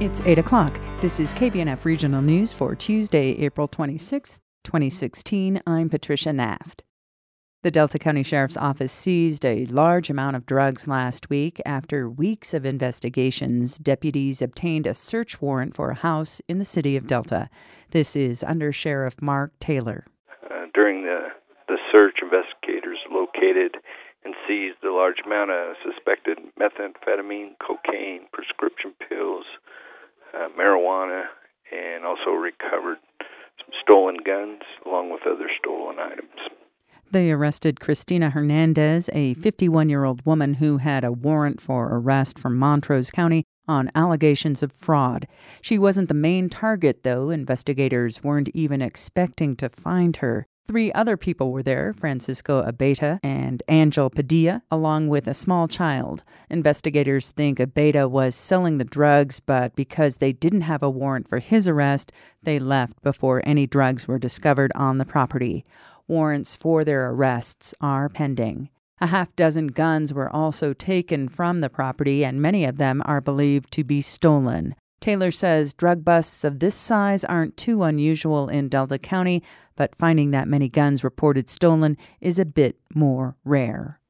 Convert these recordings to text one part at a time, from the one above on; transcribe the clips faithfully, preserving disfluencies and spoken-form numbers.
It's eight o'clock. This is K B N F Regional News for Tuesday, April twenty-sixth, twenty sixteen. I'm Patricia Naft. The Delta County Sheriff's Office seized a large amount of drugs last week. After weeks of investigations, deputies obtained a search warrant for a house in the city of Delta. This is Under Sheriff Mark Taylor. Uh, during the, the search, investigators located and seized a large amount of suspected methamphetamine, cocaine, prescription pills, uh, marijuana, and also recovered some stolen guns along with other stolen items. They arrested Christina Hernandez, a fifty-one-year-old woman who had a warrant for arrest from Montrose County on allegations of fraud. She wasn't the main target, though. Investigators weren't even expecting to find her. Three other people were there, Francisco Abeta and Angel Padilla, along with a small child. Investigators think Abeta was selling the drugs, but because they didn't have a warrant for his arrest, they left before any drugs were discovered on the property. Warrants for their arrests are pending. A half dozen guns were also taken from the property, and many of them are believed to be stolen. Taylor says drug busts of this size aren't too unusual in Delta County, but finding that many guns reported stolen is a bit more rare.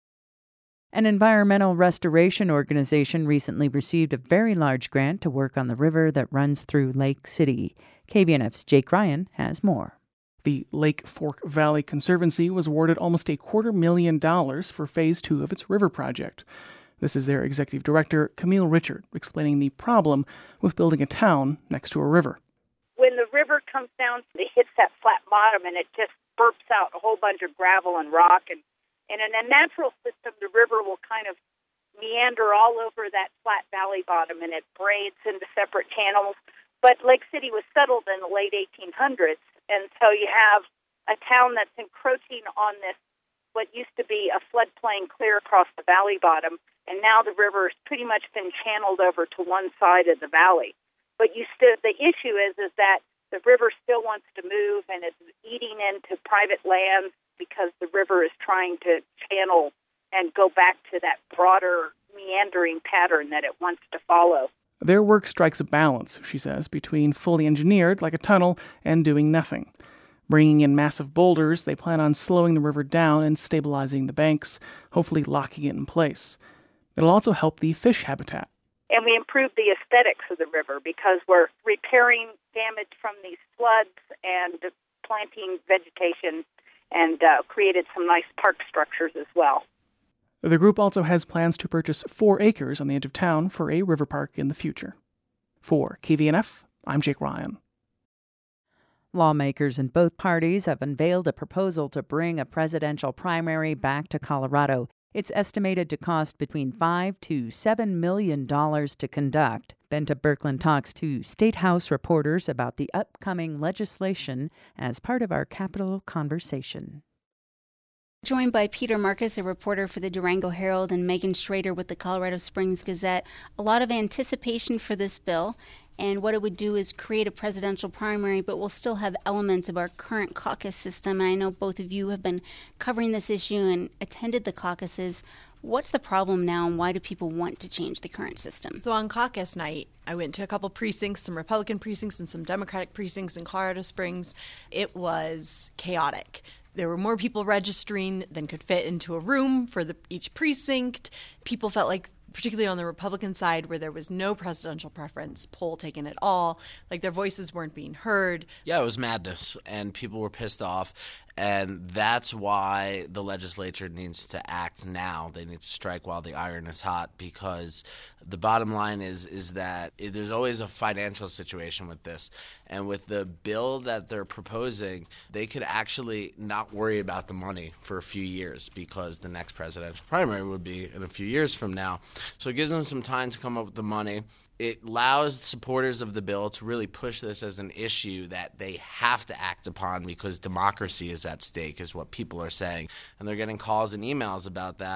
An environmental restoration organization recently received a very large grant to work on the river that runs through Lake City. K B N F's Jake Ryan has more. The Lake Fork Valley Conservancy was awarded almost a quarter million dollars for phase two of its river project. This is their executive director, Camille Richard, explaining the problem with building a town next to a river. When the river comes down, it hits that flat bottom and it just burps out a whole bunch of gravel and rock. And, and in a natural system, the river will kind of meander all over that flat valley bottom and it braids into separate channels. But Lake City was settled in the late eighteen hundreds. And so you have a town that's encroaching on this, what used to be a floodplain clear across the valley bottom, and now the river has pretty much been channeled over to one side of the valley. But you still, the issue is is that the river still wants to move, and it's eating into private lands because the river is trying to channel and go back to that broader meandering pattern that it wants to follow. Their work strikes a balance, she says, between fully engineered, like a tunnel, and doing nothing. Bringing in massive boulders, they plan on slowing the river down and stabilizing the banks, hopefully locking it in place. It'll also help the fish habitat. And we improve the aesthetics of the river because we're repairing damage from these floods and planting vegetation and uh, created some nice park structures as well. The group also has plans to purchase four acres on the edge of town for a river park in the future. For K B N F, I'm Jake Ryan. Lawmakers in both parties have unveiled a proposal to bring a presidential primary back to Colorado. It's estimated to cost between five to seven million dollars to conduct. Benta Birkeland talks to State House reporters about the upcoming legislation as part of our Capitol conversation. Joined by Peter Marcus, a reporter for the Durango Herald, and Megan Schrader with the Colorado Springs Gazette. A lot of anticipation for this bill, and what it would do is create a presidential primary, but we'll still have elements of our current caucus system. And I know both of you have been covering this issue and attended the caucuses. What's the problem now, and why do people want to change the current system? So on caucus night, I went to a couple precincts, some Republican precincts and some Democratic precincts in Colorado Springs. It was chaotic. There were more people registering than could fit into a room for the, each precinct. People felt like, particularly on the Republican side, where there was no presidential preference poll taken at all, like their voices weren't being heard. Yeah, it was madness, and people were pissed off. And that's why the legislature needs to act now. They need to strike while the iron is hot, because the bottom line is is that it, there's always a financial situation with this. And with the bill that they're proposing, they could actually not worry about the money for a few years, because the next presidential primary would be in a few years from now. So it gives them some time to come up with the money. It allows supporters of the bill to really push this as an issue that they have to act upon because democracy is at stake, is what people are saying. And they're getting calls and emails about that.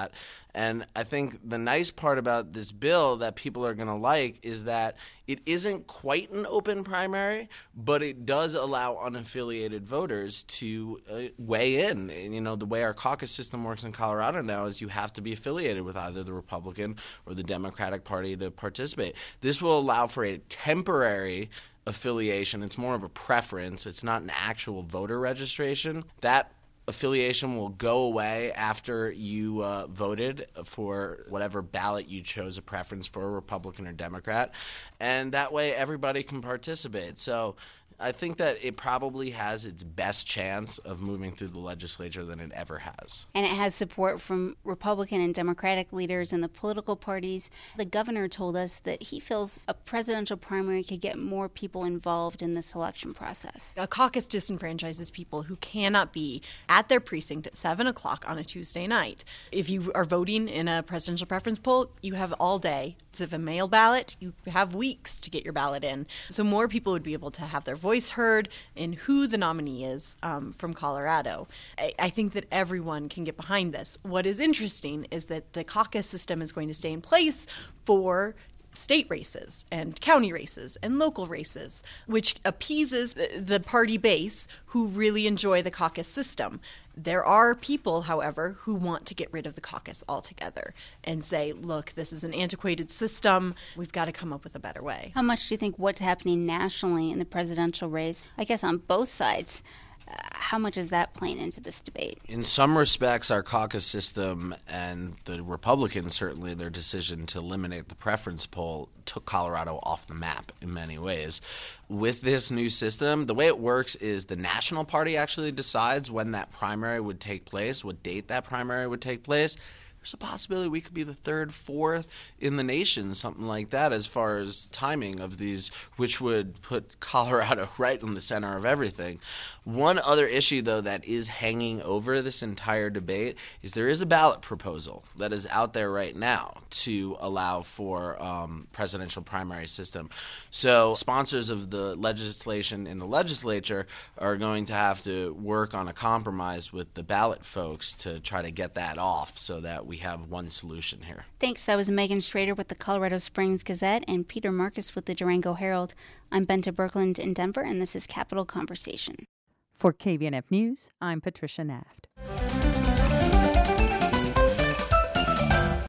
And I think the nice part about this bill that people are going to like is that it isn't quite an open primary, but it does allow unaffiliated voters to uh, weigh in. And, you know, the way our caucus system works in Colorado now is you have to be affiliated with either the Republican or the Democratic Party to participate. This will allow for a temporary affiliation. It's more of a preference. It's not an actual voter registration. That affiliation will go away after you uh, voted for whatever ballot you chose a preference for, Republican or Democrat, and that way everybody can participate. So I think that it probably has its best chance of moving through the legislature than it ever has. And it has support from Republican and Democratic leaders in the political parties. The governor told us that he feels a presidential primary could get more people involved in the selection process. A caucus disenfranchises people who cannot be at their precinct at seven o'clock on a Tuesday night. If you are voting in a presidential preference poll, you have all day. If it's a mail ballot, you have weeks to get your ballot in. So more people would be able to have their voice voice heard in who the nominee is um, from Colorado. I, I think that everyone can get behind this. What is interesting is that the caucus system is going to stay in place for state races and county races and local races, which appeases the party base who really enjoy the caucus system. There are people, however, who want to get rid of the caucus altogether and say, look, this is an antiquated system. We've got to come up with a better way. How much do you think what's happening nationally in the presidential race, I guess on both sides, Uh, how much is that playing into this debate? In some respects, our caucus system and the Republicans, certainly their decision to eliminate the preference poll, took Colorado off the map in many ways. With this new system, the way it works is the national party actually decides when that primary would take place, what date that primary would take place. There's a possibility we could be the third, fourth in the nation, something like that, as far as timing of these, which would put Colorado right in the center of everything. One other issue, though, that is hanging over this entire debate is there is a ballot proposal that is out there right now to allow for um, presidential primary system. So sponsors of the legislation in the legislature are going to have to work on a compromise with the ballot folks to try to get that off so that we have one solution here. Thanks. That was Megan Schrader with the Colorado Springs Gazette and Peter Marcus with the Durango Herald. I'm Benta Berkland in Denver, and this is Capitol Conversation. For K B N F News, I'm Patricia Naft.